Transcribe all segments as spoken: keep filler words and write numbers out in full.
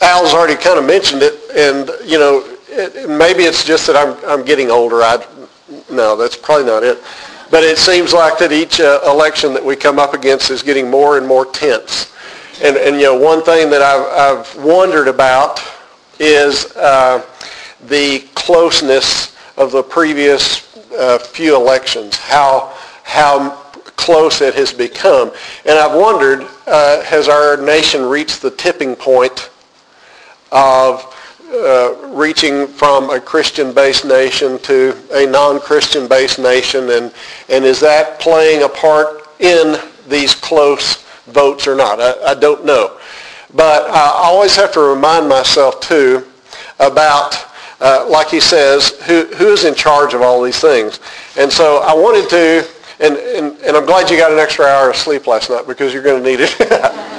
Al's already kind of mentioned it, and, you know, it, maybe it's just that I'm, I'm getting older. I, no, that's probably not it. But it seems like that each uh, election that we come up against is getting more and more tense. And, and you know, one thing that I've, I've wondered about is uh, the closeness of the previous uh, few elections, how how close it has become. And I've wondered, uh, has our nation reached the tipping point of uh, reaching from a Christian-based nation to a non-Christian-based nation, and, and is that playing a part in these close votes or not? I, I don't know. But I always have to remind myself, too, about, uh, like he says, who, who is in charge of all these things. And so I wanted to, and, and, and I'm glad you got an extra hour of sleep last night, because you're going to need it.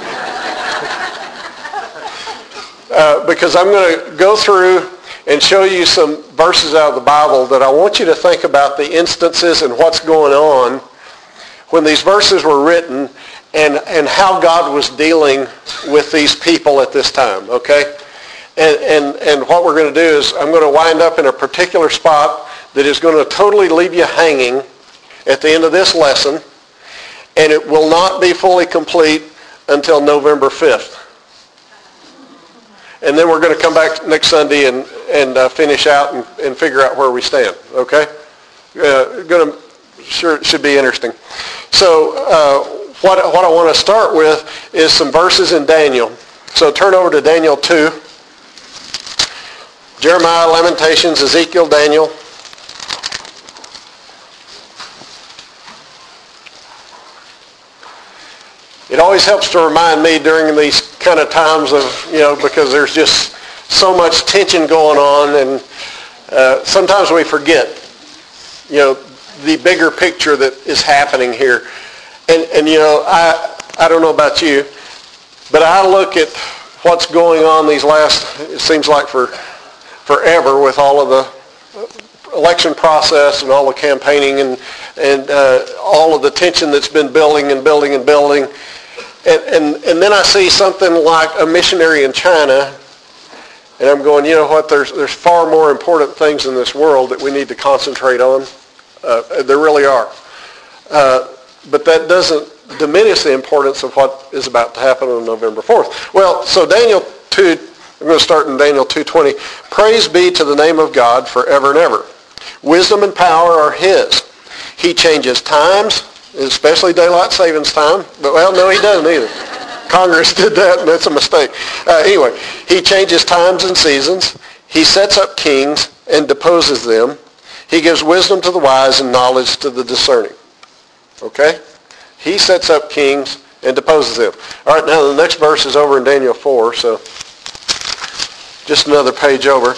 uh, because I'm going to go through and show you some verses out of the Bible that I want you to think about the instances and what's going on when these verses were written, and, and how God was dealing with these people at this time, okay? And, and, and what we're going to do is I'm going to wind up in a particular spot that is going to totally leave you hanging at the end of this lesson, and it will not be fully complete until November fifth. And then we're going to come back next Sunday and, and uh, finish out and, and figure out where we stand, okay? Uh, going to, sure, should be interesting. So uh, what, what I want to start with is some verses in Daniel. So turn over to Daniel two. Jeremiah, Lamentations, Ezekiel, Daniel. It always helps to remind me during these kind of times of, you know, because there's just so much tension going on, and uh, sometimes we forget, you know, the bigger picture that is happening here. And, and you know, I, I don't know about you, but I look at what's going on these last, it seems like for forever, with all of the election process and all the campaigning and, and uh, all of the tension that's been building and building and building. And, and, and then I see something like a missionary in China, and I'm going, you know what, there's, there's far more important things in this world that we need to concentrate on. Uh, there really are. Uh, but that doesn't diminish the importance of what is about to happen on November fourth. Well, so Daniel two, I'm going to start in Daniel two twenty. Praise be to the name of God forever and ever. Wisdom and power are his. He changes times, especially daylight savings time. But, well, no, he doesn't either. Congress did that, and that's a mistake. Uh, anyway, he changes times and seasons. He sets up kings and deposes them. He gives wisdom to the wise and knowledge to the discerning. Okay? He sets up kings and deposes them. All right, now the next verse is over in Daniel four, so just another page over.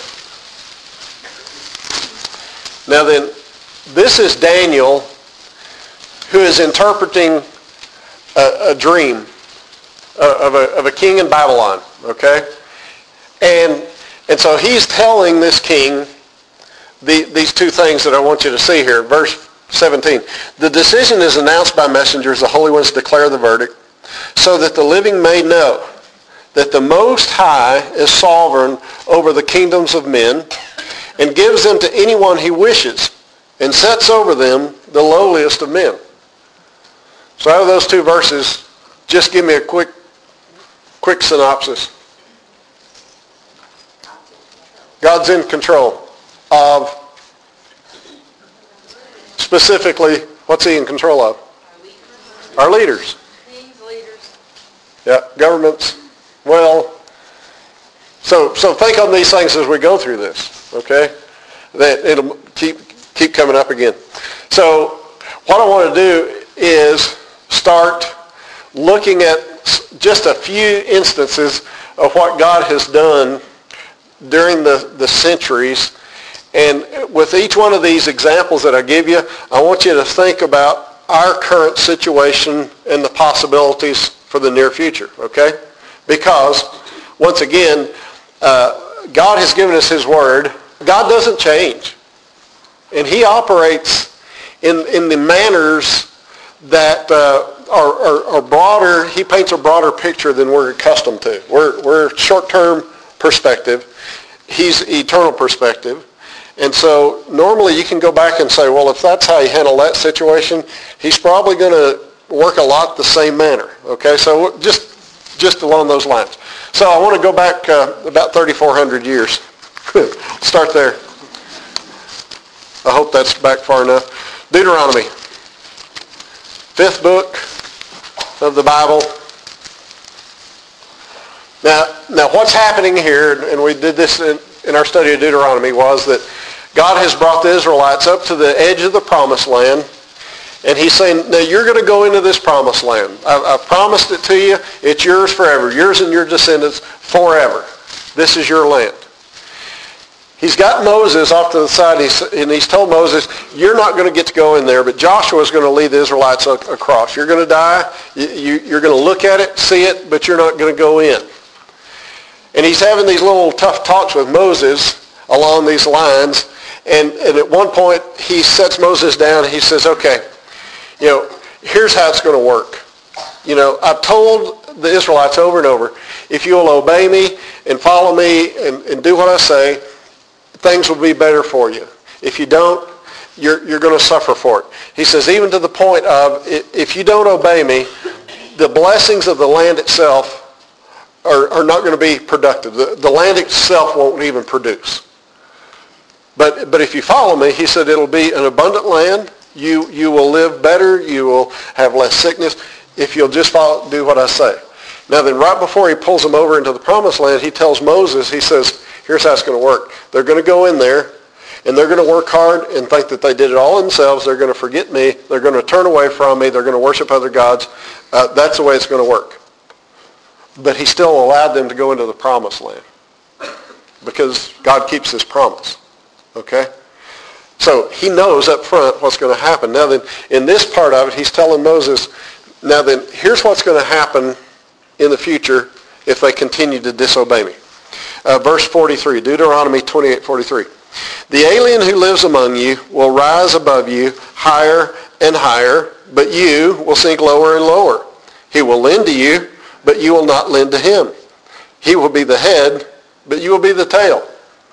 Now then, this is Daniel, who is interpreting a, a dream of a, of a king in Babylon, okay? And, and so he's telling this king the, these two things that I want you to see here. Verse seventeen. The decision is announced by messengers. The holy ones declare the verdict, so that the living may know that the Most High is sovereign over the kingdoms of men, and gives them to anyone he wishes, and sets over them the lowliest of men. So out of those two verses, just give me a quick, quick synopsis. God's in control of, specifically, what's he in control of? Our leaders. Kings, leaders. Yeah, governments. Well, so so think on these things as we go through this, okay? That it'll keep keep coming up again. So what I want to do is start looking at just a few instances of what God has done during the, the centuries. And with each one of these examples that I give you, I want you to think about our current situation and the possibilities for the near future, okay? Because, once again, uh, God has given us his word. God doesn't change. And he operates in, in the manners that uh, are, are, are broader. He paints a broader picture than we're accustomed to. We're, we're short-term perspective. He's eternal perspective. And so normally you can go back and say, well, if that's how you handle that situation, he's probably going to work a lot the same manner. Okay, so just just along those lines. So I want to go back uh, about thirty-four hundred years. Start there. I hope that's back far enough. Deuteronomy, fifth book of the Bible. Now, now what's happening here, and we did this in, in our study of Deuteronomy, was that God has brought the Israelites up to the edge of the promised land, and he's saying, now you're going to go into this promised land. I've, I've promised it to you. It's yours forever. Yours and your descendants forever. This is your land. He's got Moses off to the side, and he's, and he's told Moses, you're not going to get to go in there, but Joshua is going to lead the Israelites across. You're going to die. You, you, you're going to look at it, see it, but you're not going to go in. And he's having these little tough talks with Moses along these lines. And, and at one point, he sets Moses down and he says, okay, you know, here's how it's going to work. You know, I've told the Israelites over and over, if you will obey me and follow me and, and do what I say, things will be better for you. If you don't, you're, you're going to suffer for it. He says, even to the point of, if you don't obey me, the blessings of the land itself are, are not going to be productive. The, the land itself won't even produce. But but if you follow me, he said, it'll be an abundant land. You you will live better. You will have less sickness if you'll just follow, do what I say. Now then, right before he pulls them over into the promised land, he tells Moses, he says, here's how it's going to work. They're going to go in there, and they're going to work hard and think that they did it all themselves. They're going to forget me. They're going to turn away from me. They're going to worship other gods. Uh, that's the way it's going to work. But he still allowed them to go into the promised land because God keeps his promise. Okay? So he knows up front what's going to happen. Now then, in this part of it, he's telling Moses, now then, here's what's going to happen in the future if they continue to disobey me. Uh, verse forty-three, Deuteronomy twenty-eight forty-three. The alien who lives among you will rise above you higher and higher, but you will sink lower and lower. He will lend to you, but you will not lend to him. He will be the head, but you will be the tail.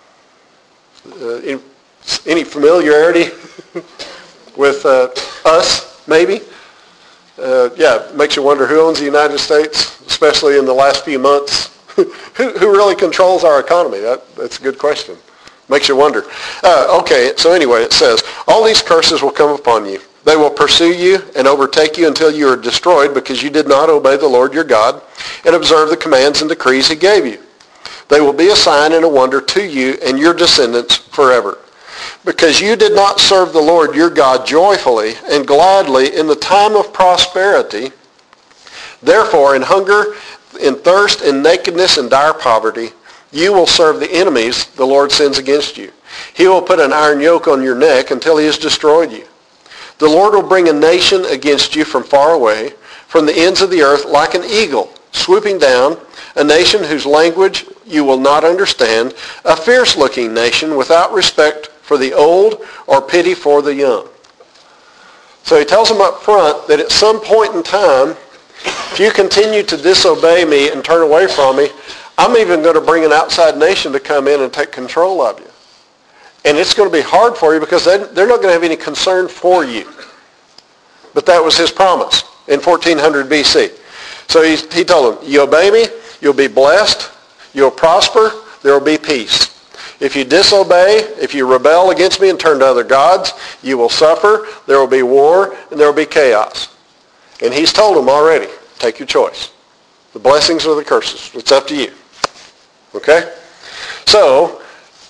Uh, any, any familiarity with uh, us, maybe? Uh, yeah, it makes you wonder who owns the United States, especially in the last few months. who, who really controls our economy? That, that's a good question. Makes you wonder. Uh, okay, so anyway, it says, all these curses will come upon you. They will pursue you and overtake you until you are destroyed because you did not obey the Lord your God and observe the commands and decrees he gave you. They will be a sign and a wonder to you and your descendants forever. Because you did not serve the Lord your God joyfully and gladly in the time of prosperity, therefore in hunger, in thirst, in nakedness, and dire poverty, you will serve the enemies the Lord sends against you. He will put an iron yoke on your neck until he has destroyed you. The Lord will bring a nation against you from far away, from the ends of the earth, like an eagle, swooping down, a nation whose language you will not understand, a fierce-looking nation without respect for the old or pity for the young. So he tells them up front that at some point in time, if you continue to disobey me and turn away from me, I'm even going to bring an outside nation to come in and take control of you. And it's going to be hard for you because they're not going to have any concern for you. But that was his promise in fourteen hundred B C. So he, he told them, you obey me, you'll be blessed, you'll prosper, there will be peace. If you disobey, if you rebel against me and turn to other gods, you will suffer, there will be war, and there will be chaos. And he's told them already, take your choice. The blessings or the curses. It's up to you. Okay? So,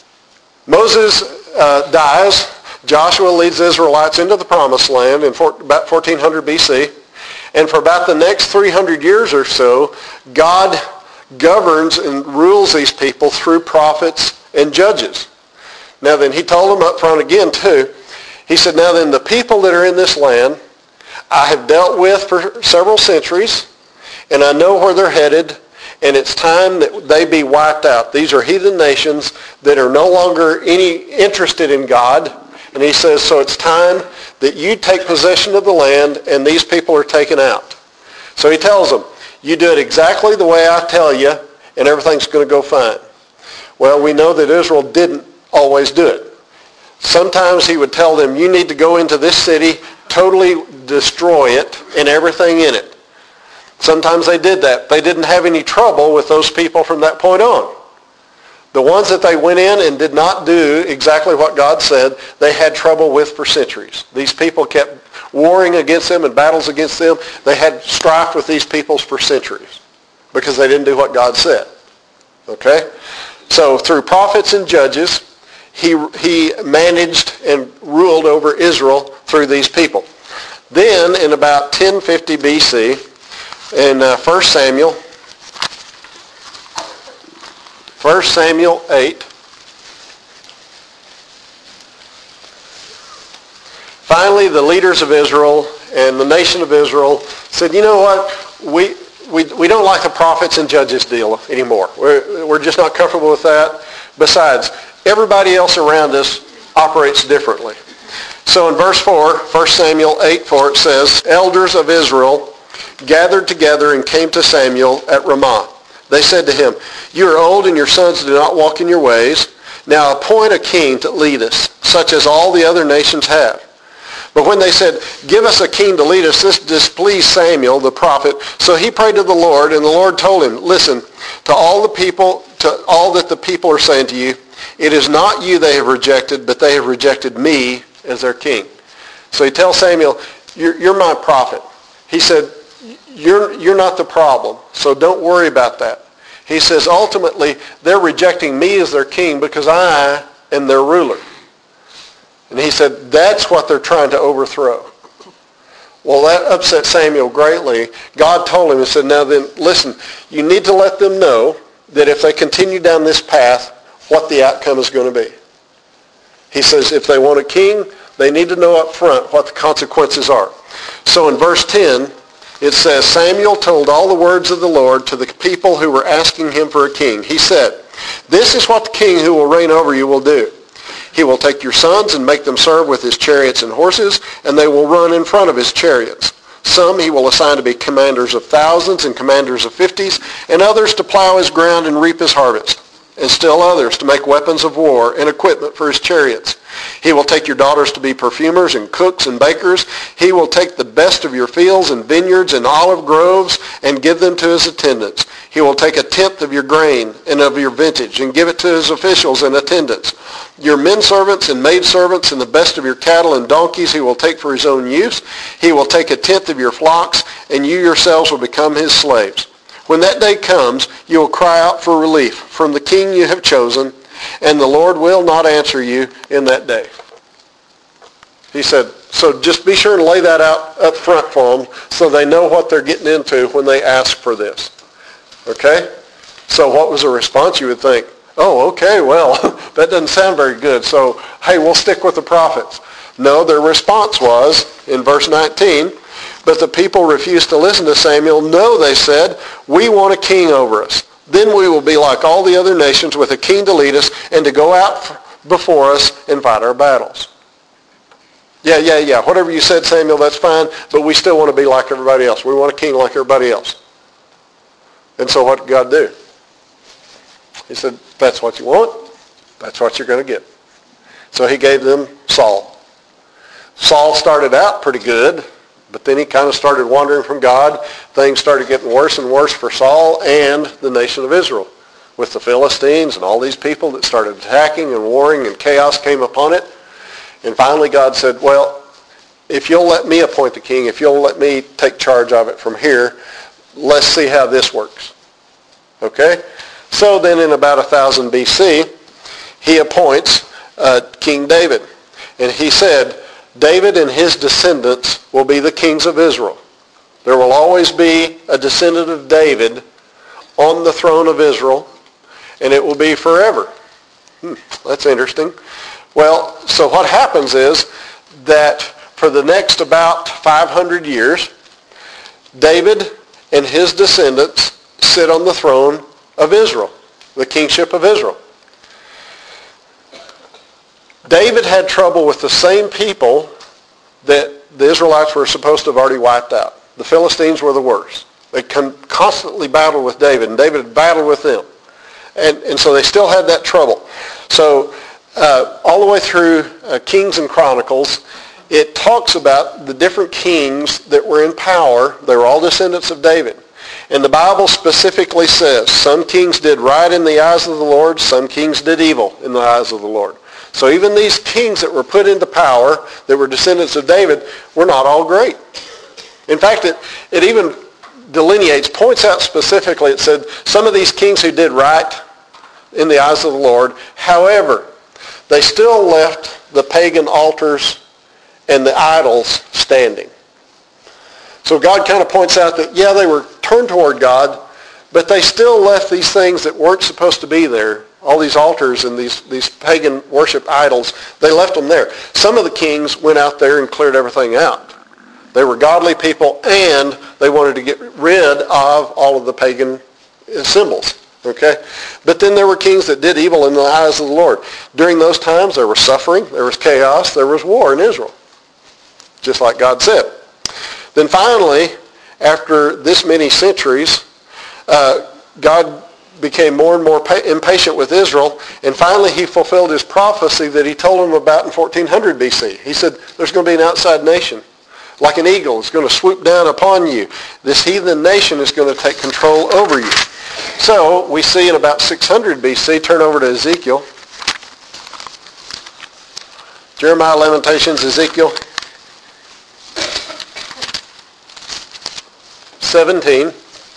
Moses uh, dies. Joshua leads the Israelites into the promised land in four, about fourteen hundred B C. And for about the next three hundred years or so, God governs and rules these people through prophets and judges. Now then, he told them up front again too. He said, now then, the people that are in this land, I have dealt with for several centuries, and I know where they're headed, and it's time that they be wiped out. These are heathen nations that are no longer any interested in God. And he says, so it's time that you take possession of the land and these people are taken out. So he tells them, you do it exactly the way I tell you and everything's going to go fine. Well, we know that Israel didn't always do it. Sometimes he would tell them, you need to go into this city, totally destroy it and everything in it. Sometimes they did that. They didn't have any trouble with those people from that point on. The ones that they went in and did not do exactly what God said, they had trouble with for centuries. These people kept warring against them and battles against them. They had strife with these peoples for centuries because they didn't do what God said. Okay? So through prophets and judges, he, he managed and ruled over Israel through these people. Then in about ten fifty B C, in uh, First Samuel, First Samuel eight, finally the leaders of Israel and the nation of Israel said, you know what, we we we don't like the prophets and judges deal anymore. We're, we're just not comfortable with that. Besides, everybody else around us operates differently. So in verse four, First Samuel eight four, it says, elders of Israel gathered together and came to Samuel at Ramah. They said to him, you are old and your sons do not walk in your ways. Now appoint a king to lead us, such as all the other nations have. But when they said, give us a king to lead us, this displeased Samuel the prophet. So he prayed to the Lord, and the Lord told him, listen, to all the people, to all that the people are saying to you, it is not you they have rejected, but they have rejected me as their king. So he tells Samuel, you're, you're my prophet. He said, you're, you're not the problem, so don't worry about that. He says, ultimately, they're rejecting me as their king because I am their ruler. And he said, that's what they're trying to overthrow. Well, that upset Samuel greatly. God told him, he said, now then, listen, you need to let them know that if they continue down this path, what the outcome is going to be. He says, if they want a king, they need to know up front what the consequences are. So in verse ten, it says, Samuel told all the words of the Lord to the people who were asking him for a king. He said, this is what the king who will reign over you will do. He will take your sons and make them serve with his chariots and horses, and they will run in front of his chariots. Some he will assign to be commanders of thousands and commanders of fifties, and others to plow his ground and reap his harvest, and still others to make weapons of war and equipment for his chariots. He will take your daughters to be perfumers and cooks and bakers. He will take the best of your fields and vineyards and olive groves and give them to his attendants. He will take a tenth of your grain and of your vintage and give it to his officials and attendants. Your men servants and maid servants and the best of your cattle and donkeys he will take for his own use. He will take a tenth of your flocks, and you yourselves will become his slaves. When that day comes, you will cry out for relief from the king you have chosen, and the Lord will not answer you in that day. He said, so just be sure and lay that out up front for them so they know what they're getting into when they ask for this. Okay? So what was the response? You would think, oh, okay, well, that doesn't sound very good. So, hey, we'll stick with the prophets. No, their response was, in verse nineteen, but the people refused to listen to Samuel. No, they said, we want a king over us. Then we will be like all the other nations with a king to lead us and to go out before us and fight our battles. Yeah, yeah, yeah. Whatever you said, Samuel, that's fine, but we still want to be like everybody else. We want a king like everybody else. And so what did God do? He said, that's what you want. That's what you're going to get. So he gave them Saul. Saul started out pretty good, but then he kind of started wandering from God. Things started getting worse and worse for Saul and the nation of Israel with the Philistines and all these people that started attacking and warring, and chaos came upon it. And finally God said, well, if you'll let me appoint the king, if you'll let me take charge of it from here, let's see how this works. Okay? So then in about one thousand B C, he appoints uh, King David. And he said, David and his descendants will be the kings of Israel. There will always be a descendant of David on the throne of Israel, and it will be forever. Hmm, that's interesting. Well, so what happens is that for the next about five hundred years, David and his descendants sit on the throne of Israel, the kingship of Israel. David had trouble with the same people that the Israelites were supposed to have already wiped out. The Philistines were the worst. They con- constantly battled with David, and David battled with them. And, and so they still had that trouble. So uh, all the way through uh, Kings and Chronicles, it talks about the different kings that were in power. They were all descendants of David. And the Bible specifically says some kings did right in the eyes of the Lord, some kings did evil in the eyes of the Lord. So even these kings that were put into power, that were descendants of David, were not all great. In fact, it, it even delineates, points out specifically, it said some of these kings who did right in the eyes of the Lord, however, they still left the pagan altars and the idols standing. So God kind of points out that, yeah, they were turned toward God, but they still left these things that weren't supposed to be there. All these altars and these, these pagan worship idols, they left them there. Some of the kings went out there and cleared everything out. They were godly people, and they wanted to get rid of all of the pagan symbols. Okay? But then there were kings that did evil in the eyes of the Lord. During those times, there was suffering, there was chaos, there was war in Israel, just like God said. Then finally, after this many centuries, uh, God became more and more pa- impatient with Israel, and finally he fulfilled his prophecy that he told them about in fourteen hundred B C. He said, there's going to be an outside nation. Like an eagle, it's going to swoop down upon you. This heathen nation is going to take control over you. So we see in about six hundred B C, turn over to Ezekiel. Jeremiah, Lamentations, Ezekiel seventeen.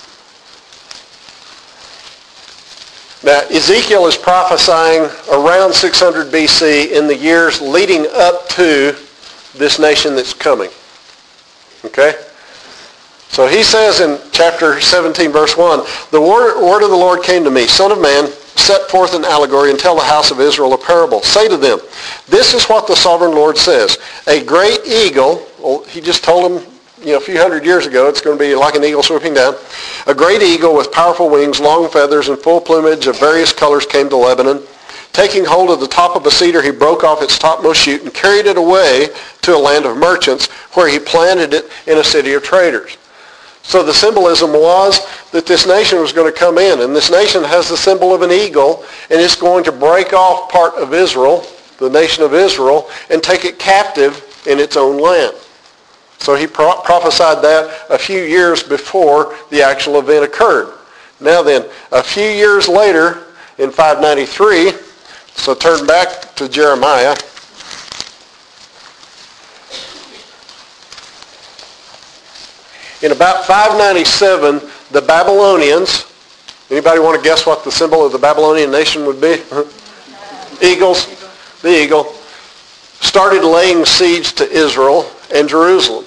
Now, Ezekiel is prophesying around six hundred B C in the years leading up to this nation that's coming. Okay? So he says in chapter seventeen, verse one, the word, word of the Lord came to me, Son of man, set forth an allegory and tell the house of Israel a parable. Say to them, this is what the sovereign Lord says. A great eagle, well, he just told them, you know, a few hundred years ago, it's going to be like an eagle swooping down. A great eagle with powerful wings, long feathers, and full plumage of various colors came to Lebanon. Taking hold of the top of a cedar, he broke off its topmost shoot and carried it away to a land of merchants, where he planted it in a city of traders. So the symbolism was that this nation was going to come in, and this nation has the symbol of an eagle, and it's going to break off part of Israel, the nation of Israel, and take it captive in its own land. So he pro- prophesied that a few years before the actual event occurred. Now then, a few years later, in five ninety-three, so turn back to Jeremiah. In about five ninety-seven, the Babylonians, anybody want to guess what the symbol of the Babylonian nation would be? Eagles, the eagle, started laying siege to Israel and Jerusalem.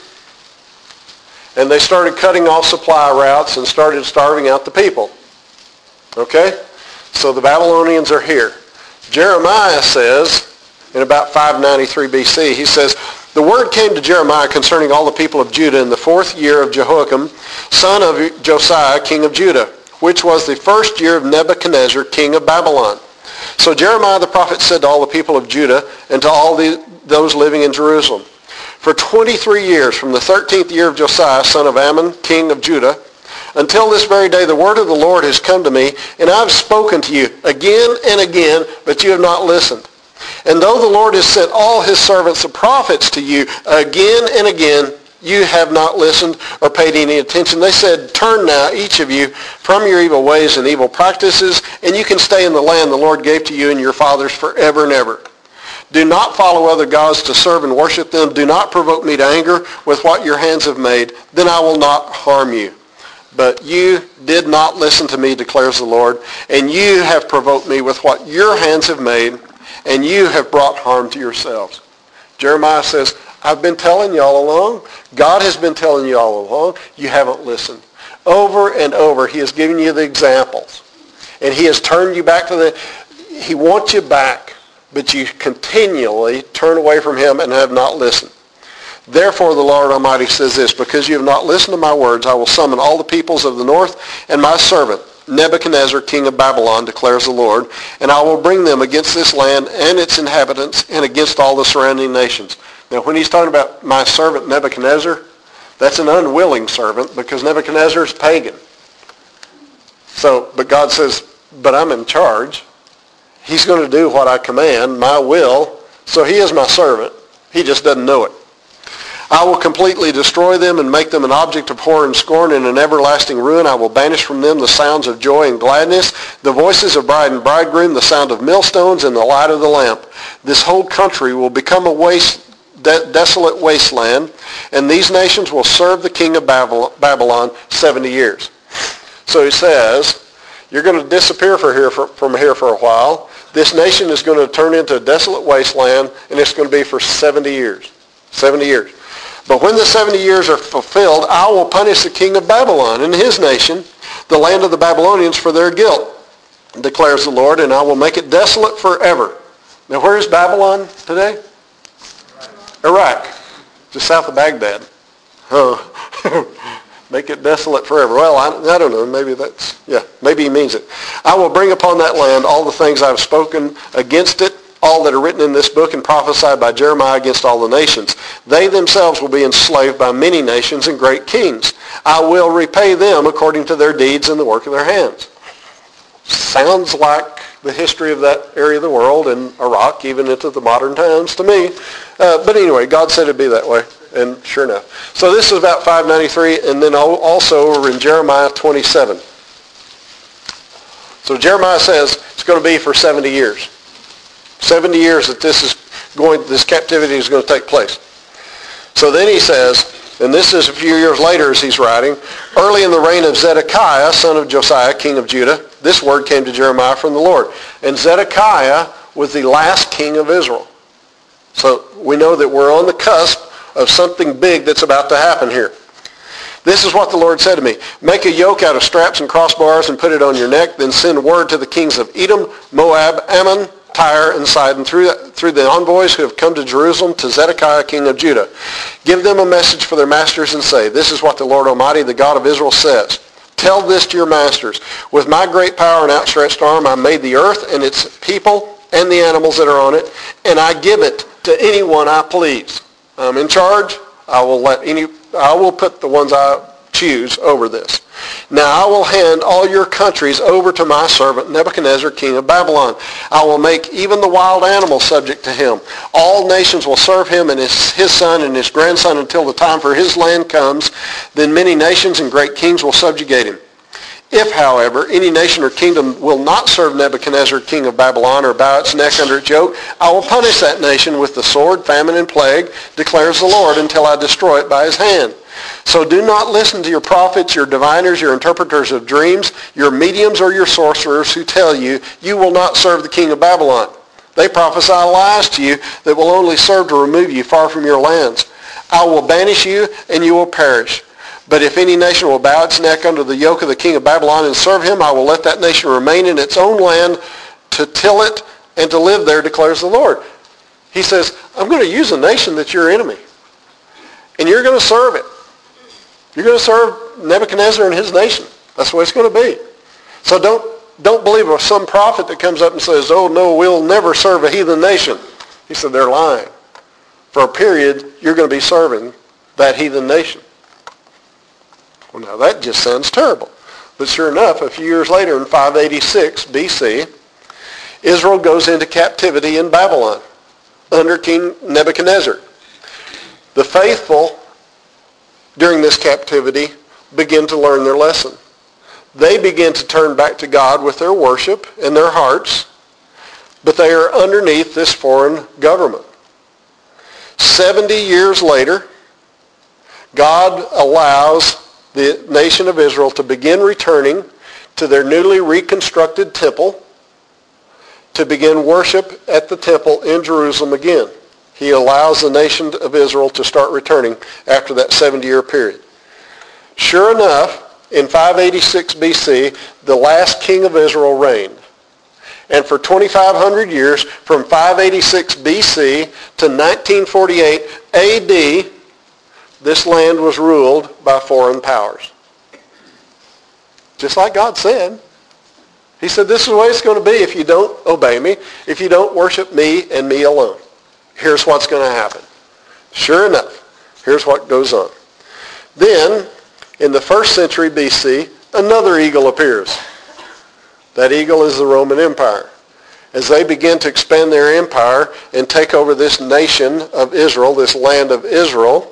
And they started cutting off supply routes and started starving out the people. Okay? So the Babylonians are here. Jeremiah says, in about five ninety-three B C, he says, the word came to Jeremiah concerning all the people of Judah in the fourth year of Jehoiakim, son of Josiah, king of Judah, which was the first year of Nebuchadnezzar, king of Babylon. So Jeremiah the prophet said to all the people of Judah and to all the, those living in Jerusalem, for twenty-three years, from the thirteenth year of Josiah, son of Ammon, king of Judah, until this very day, the word of the Lord has come to me, and I have spoken to you again and again, but you have not listened. And though the Lord has sent all his servants the prophets to you again and again, you have not listened or paid any attention. They said, turn now, each of you, from your evil ways and evil practices, and you can stay in the land the Lord gave to you and your fathers forever and ever. Do not follow other gods to serve and worship them. Do not provoke me to anger with what your hands have made. Then I will not harm you. But you did not listen to me, declares the Lord, and you have provoked me with what your hands have made, and you have brought harm to yourselves. Jeremiah says, I've been telling you all along. God has been telling you all along. You haven't listened. Over and over, he has given you the examples. And he has turned you back to the... He wants you back, but you continually turn away from him and have not listened. Therefore the Lord Almighty says this, because you have not listened to my words, I will summon all the peoples of the north and my servant, Nebuchadnezzar, king of Babylon, declares the Lord, and I will bring them against this land and its inhabitants and against all the surrounding nations. Now when he's talking about my servant Nebuchadnezzar, that's an unwilling servant because Nebuchadnezzar is pagan. So, but God says, but I'm in charge. He's going to do what I command, my will. So he is my servant. He just doesn't know it. I will completely destroy them and make them an object of horror and scorn and an everlasting ruin. I will banish from them the sounds of joy and gladness, the voices of bride and bridegroom, the sound of millstones, and the light of the lamp. This whole country will become a waste, de- desolate wasteland, and these nations will serve the king of Babylon seventy years. So he says, you're going to disappear for here for, from here for a while. This nation is going to turn into a desolate wasteland, and it's going to be for seventy years. seventy years. But when the seventy years are fulfilled, I will punish the king of Babylon and his nation, the land of the Babylonians, for their guilt, declares the Lord, and I will make it desolate forever. Now, where is Babylon today? Iraq, just south of Baghdad. Oh, make it desolate forever. Well, I, I don't know. Maybe that's, yeah, maybe he means it. I will bring upon that land all the things I have spoken against it, all that are written in this book and prophesied by Jeremiah against all the nations. They themselves will be enslaved by many nations and great kings. I will repay them according to their deeds and the work of their hands. Sounds like the history of that area of the world and Iraq, even into the modern times to me. Uh, but anyway, God said it'd be that way, and sure enough. So this is about five ninety-three, and then also we're in Jeremiah twenty-seven. So Jeremiah says it's going to be for seventy years. seventy years that this is going, this captivity is going to take place. So then he says, and this is a few years later as he's writing, early in the reign of Zedekiah, son of Josiah, king of Judah, this word came to Jeremiah from the Lord. And Zedekiah was the last king of Israel. So we know that we're on the cusp of something big that's about to happen here. This is what the Lord said to me. Make a yoke out of straps and crossbars and put it on your neck. Then send word to the kings of Edom, Moab, Ammon, Tyre, and Sidon through, through the envoys who have come to Jerusalem to Zedekiah, king of Judah. Give them a message for their masters and say, this is what the Lord Almighty, the God of Israel, says. Tell this to your masters. With my great power and outstretched arm, I made the earth and its people and the animals that are on it, and I give it to anyone I please. I'm in charge. I will let any, I will put the ones I choose over this. Now I will hand all your countries over to my servant Nebuchadnezzar, king of Babylon. I will make even the wild animals subject to him. All nations will serve him and his, his son and his grandson until the time for his land comes. Then many nations and great kings will subjugate him. If, however, any nation or kingdom will not serve Nebuchadnezzar, king of Babylon, or bow its neck under its yoke, I will punish that nation with the sword, famine, and plague, declares the Lord, until I destroy it by his hand. So do not listen to your prophets, your diviners, your interpreters of dreams, your mediums, or your sorcerers who tell you, you will not serve the king of Babylon. They prophesy lies to you that will only serve to remove you far from your lands. I will banish you, and you will perish. But if any nation will bow its neck under the yoke of the king of Babylon and serve him, I will let that nation remain in its own land to till it and to live there, declares the Lord. He says, I'm going to use a nation that's your enemy. And you're going to serve it. You're going to serve Nebuchadnezzar and his nation. That's the way it's going to be. So don't, don't believe some prophet that comes up and says, oh no, we'll never serve a heathen nation. He said, they're lying. For a period, you're going to be serving that heathen nation. Well, now that just sounds terrible. But sure enough, a few years later in five eighty-six B C, Israel goes into captivity in Babylon under King Nebuchadnezzar. The faithful during this captivity begin to learn their lesson. They begin to turn back to God with their worship and their hearts, but they are underneath this foreign government. Seventy years later, God allows the nation of Israel to begin returning to their newly reconstructed temple, to begin worship at the temple in Jerusalem again. He allows the nation of Israel to start returning after that seventy-year period. Sure enough, in five eighty-six B C, the last king of Israel reigned. And for twenty-five hundred years, from five eighty-six B C to nineteen forty-eight A D, this land was ruled by foreign powers. Just like God said. He said, this is the way it's going to be if you don't obey me, if you don't worship me and me alone. Here's what's going to happen. Sure enough, here's what goes on. Then, in the first century B C, another eagle appears. That eagle is the Roman Empire. As they begin to expand their empire and take over this nation of Israel, this land of Israel,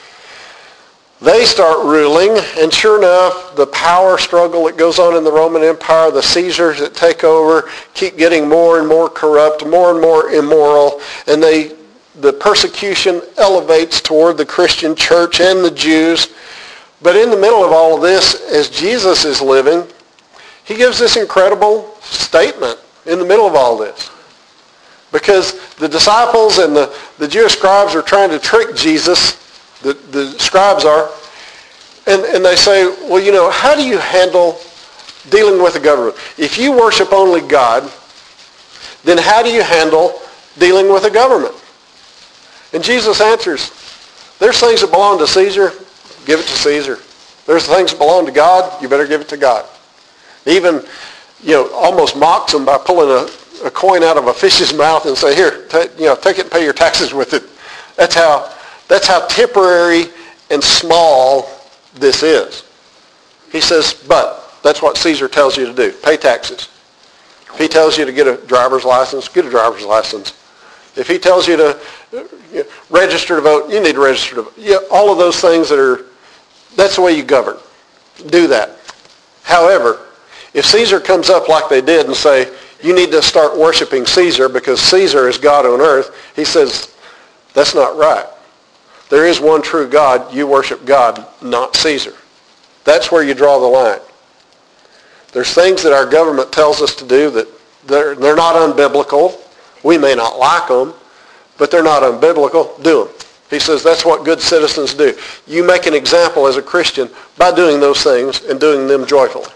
they start ruling, and sure enough, the power struggle that goes on in the Roman Empire, the Caesars that take over, keep getting more and more corrupt, more and more immoral, and they, the persecution elevates toward the Christian church and the Jews. But in the middle of all of this, as Jesus is living, he gives this incredible statement in the middle of all this. Because the disciples and the, the Jewish scribes are trying to trick Jesus. The, the scribes are. And, and they say, well, you know, how do you handle dealing with the government? If you worship only God, then how do you handle dealing with the government? And Jesus answers, there's things that belong to Caesar, give it to Caesar. There's things that belong to God, you better give it to God. Even, you know, almost mocks them by pulling a, a coin out of a fish's mouth and say, here, t- you know, take it and pay your taxes with it. That's how, that's how temporary and small this is. He says, but that's what Caesar tells you to do. Pay taxes. If he tells you to get a driver's license, get a driver's license. If he tells you to you know, register to vote, you need to register to vote. Yeah, all of those things that are, that's the way you govern. Do that. However, if Caesar comes up like they did and say, you need to start worshiping Caesar because Caesar is God on earth, he says, that's not right. There is one true God. You worship God, not Caesar. That's where you draw the line. There's things that our government tells us to do that they're, they're not unbiblical. We may not like them, but they're not unbiblical. Do them. He says that's what good citizens do. You make an example as a Christian by doing those things and doing them joyfully.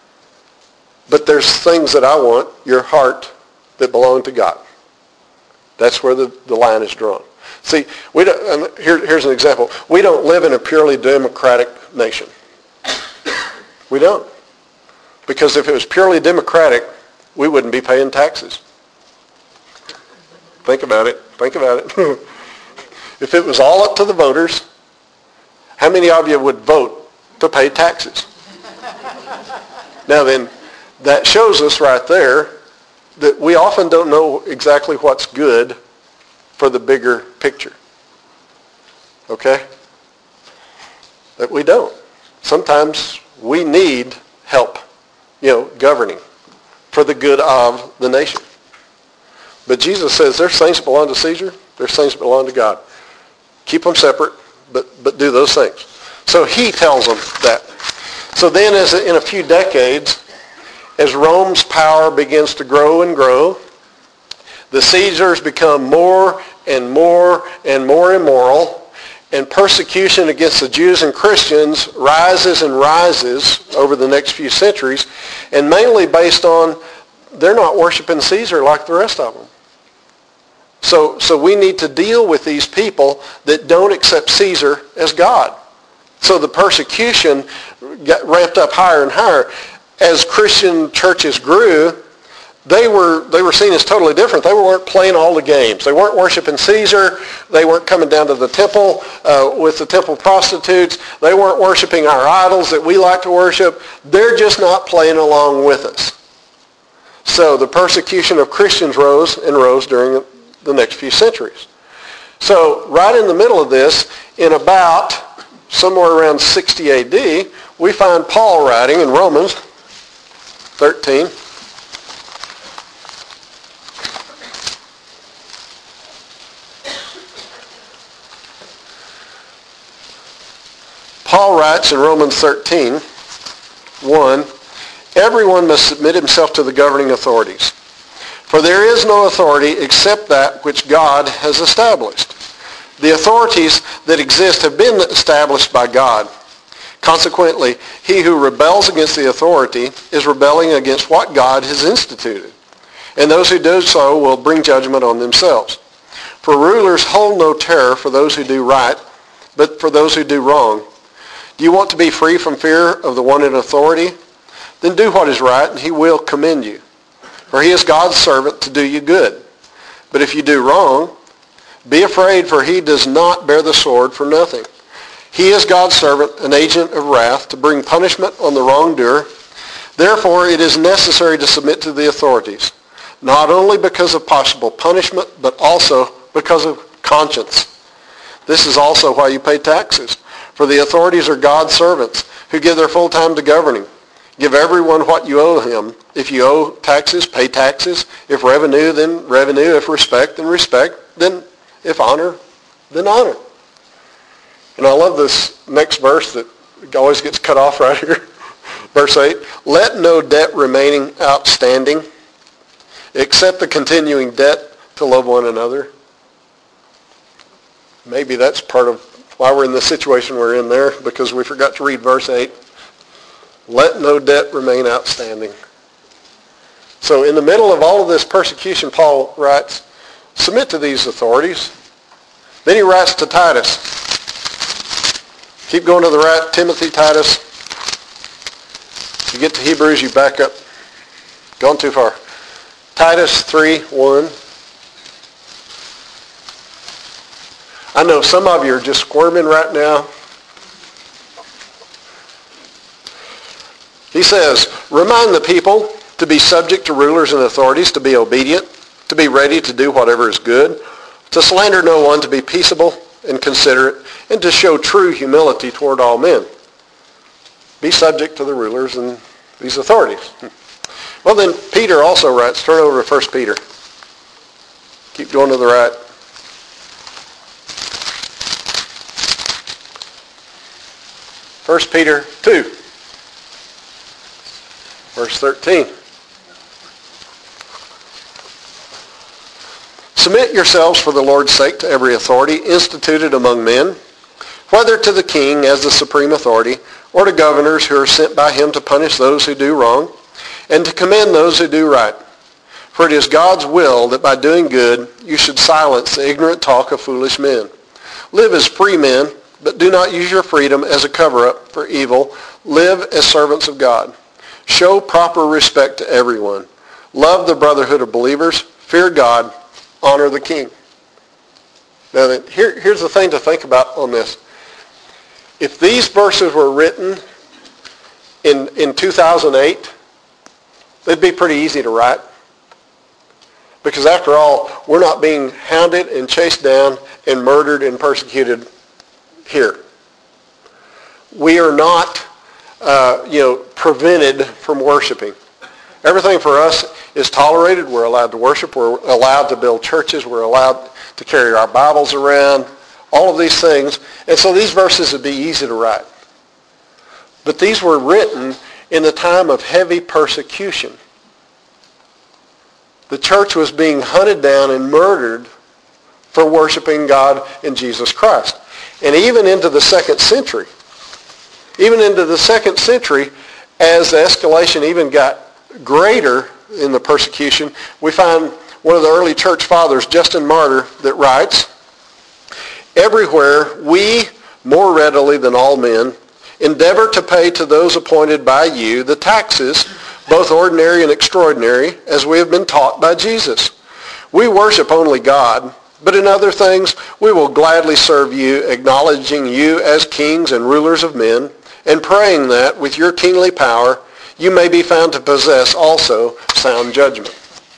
But there's things that I want, your heart, that belong to God. That's where the, the line is drawn. See, we don't, here, here's an example. We don't live in a purely democratic nation. We don't. Because if it was purely democratic, we wouldn't be paying taxes. Think about it. Think about it. If it was all up to the voters, how many of you would vote to pay taxes? Now then, that shows us right there that we often don't know exactly what's good for the bigger picture. Okay? That we don't. Sometimes we need help, you know, governing for the good of the nation. But Jesus says there's things that belong to Caesar, there's things that belong to God. Keep them separate, but, but do those things. So he tells them that. So then as in a few decades, as Rome's power begins to grow and grow, the Caesars become more and more and more immoral, and persecution against the Jews and Christians rises and rises over the next few centuries, and mainly based on they're not worshiping Caesar like the rest of them. So, so we need to deal with these people that don't accept Caesar as God. So the persecution got ramped up higher and higher. As Christian churches grew, they were they were seen as totally different. They weren't playing all the games. They weren't worshiping Caesar. They weren't coming down to the temple uh, with the temple prostitutes. They weren't worshiping our idols that we like to worship. They're just not playing along with us. So the persecution of Christians rose and rose during the next few centuries. So right in the middle of this, in about somewhere around sixty A D, we find Paul writing in Romans thirteen. Paul writes in Romans thirteen, one, everyone must submit himself to the governing authorities. For there is no authority except that which God has established. The authorities that exist have been established by God. Consequently, he who rebels against the authority is rebelling against what God has instituted. And those who do so will bring judgment on themselves. For rulers hold no terror for those who do right, but for those who do wrong. Do you want to be free from fear of the one in authority? Then do what is right, and he will commend you. For he is God's servant to do you good. But if you do wrong, be afraid, for he does not bear the sword for nothing. He is God's servant, an agent of wrath, to bring punishment on the wrongdoer. Therefore, it is necessary to submit to the authorities, not only because of possible punishment, but also because of conscience. This is also why you pay taxes. For the authorities are God's servants who give their full time to governing. Give everyone what you owe him. If you owe taxes, pay taxes. If revenue, then revenue. If respect, then respect. Then if honor, then honor. And I love this next verse that always gets cut off right here. Verse eight, let no debt remaining outstanding, except the continuing debt to love one another. Maybe that's part of why we're in the situation we're in there, because we forgot to read verse eight. Let no debt remain outstanding. So in the middle of all of this persecution, Paul writes, submit to these authorities. Then he writes to Titus. Keep going to the right, Timothy, Titus. You get to Hebrews, you back up. Gone too far. Titus three one. I know some of you are just squirming right now. He says, remind the people to be subject to rulers and authorities, to be obedient, to be ready to do whatever is good, to slander no one, to be peaceable and considerate, and to show true humility toward all men. Be subject to the rulers and these authorities. Well, then Peter also writes, turn over to First Peter. Keep going to the right. First Peter two, verse thirteen. Submit yourselves for the Lord's sake to every authority instituted among men, whether to the king as the supreme authority, or to governors who are sent by him to punish those who do wrong, and to commend those who do right. For it is God's will that by doing good you should silence the ignorant talk of foolish men. Live as free men, but do not use your freedom as a cover-up for evil. Live as servants of God. Show proper respect to everyone. Love the brotherhood of believers. Fear God. Honor the king. Now, then, here, here's the thing to think about on this. If these verses were written in, in two thousand eight, they'd be pretty easy to write. Because after all, we're not being hounded and chased down and murdered and persecuted here. We are not, uh, you know, prevented from worshiping. Everything for us is tolerated. We're allowed to worship. We're allowed to build churches. We're allowed to carry our Bibles around. All of these things. And so these verses would be easy to write. But these were written in the time of heavy persecution. The church was being hunted down and murdered for worshiping God and Jesus Christ. And even into the second century, even into the second century, as the escalation even got greater in the persecution, we find one of the early church fathers, Justin Martyr, that writes, everywhere we, more readily than all men, endeavor to pay to those appointed by you the taxes, both ordinary and extraordinary, as we have been taught by Jesus. We worship only God, but in other things we will gladly serve you, acknowledging you as kings and rulers of men, and praying that with your kingly power you may be found to possess also sound judgment.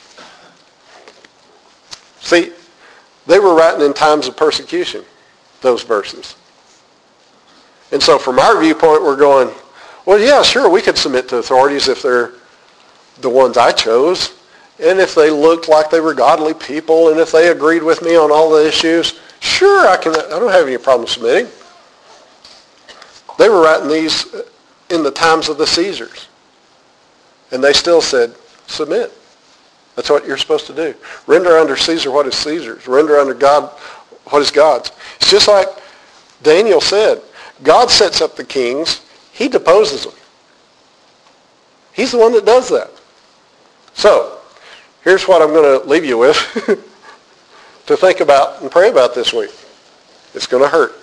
See, they were written in times of persecution, those verses. And so from our viewpoint, we're going, well, yeah, sure, we could submit to authorities if they're the ones I chose, and if they looked like they were godly people, and if they agreed with me on all the issues, sure, I can. I don't have any problem submitting. They were writing these in the times of the Caesars. And they still said, submit. That's what you're supposed to do. Render under Caesar what is Caesar's. Render under God what is God's. It's just like Daniel said. God sets up the kings. He deposes them. He's the one that does that. So, here's what I'm going to leave you with to think about and pray about this week. It's going to hurt.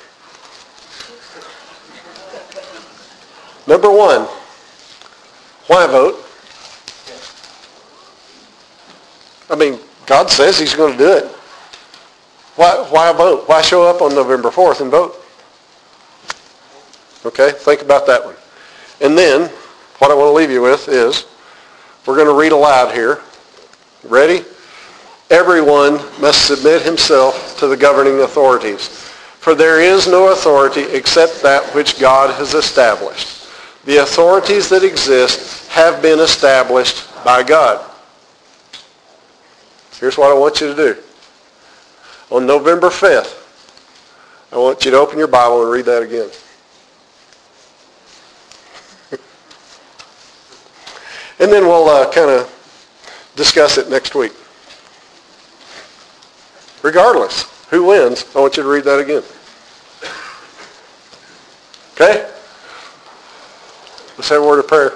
Number one, why vote? I mean, God says he's going to do it. Why, why vote? Why show up on November fourth and vote? Okay, think about that one. And then, what I want to leave you with is, we're going to read aloud here. Ready? Everyone must submit himself to the governing authorities, for there is no authority except that which God has established. The authorities that exist have been established by God. Here's what I want you to do. On November fifth, I want you to open your Bible and read that again. And then we'll uh, kind of discuss it next week. Regardless, who wins, I want you to read that again. Okay? Let's have a word of prayer.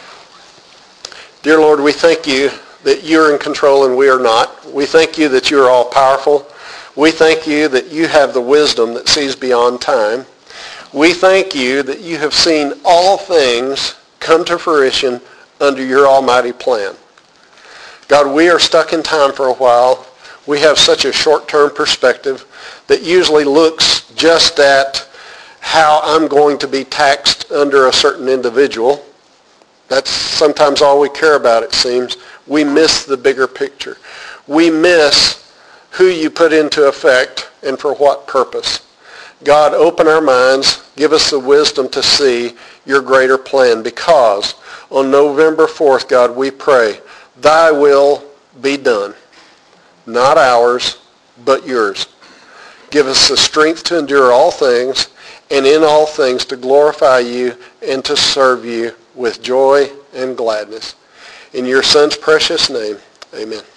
Dear Lord, we thank you that you're in control and we are not. We thank you that you're all powerful. We thank you that you have the wisdom that sees beyond time. We thank you that you have seen all things come to fruition under your almighty plan. God, we are stuck in time for a while. We have such a short-term perspective that usually looks just at how I'm going to be taxed under a certain individual. That's sometimes all we care about, it seems. We miss the bigger picture. We miss who you put into effect and for what purpose. God, open our minds. Give us the wisdom to see your greater plan, because on November fourth, God, we pray, thy will be done. Not ours, but yours. Give us the strength to endure all things, and in all things to glorify you and to serve you with joy and gladness. In your Son's precious name, amen.